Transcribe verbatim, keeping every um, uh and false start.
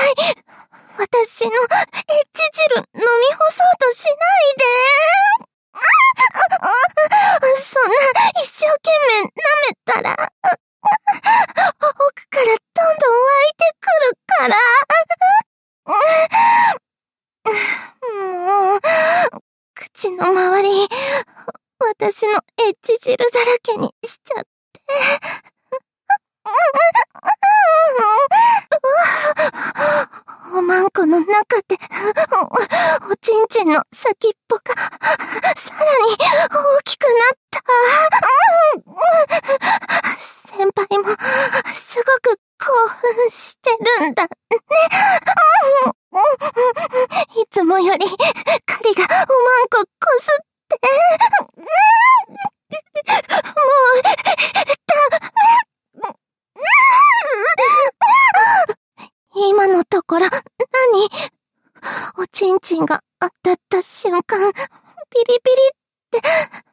私のエッチ汁飲み干そうとしないで。そんな一生懸命舐めたら、奥からどんどん湧いてくるから。もう、口の周り、私のエッチ汁だらけにしちゃって。おまんこの中で、お、おちんちんの先っぽが、さらに大きくなった。先輩も、すごく興奮してるんだね。いつもより、狩りがおまんここすって。もう、ダメ。今のところ、何？おちんちんが当たった瞬間、ビリビリって、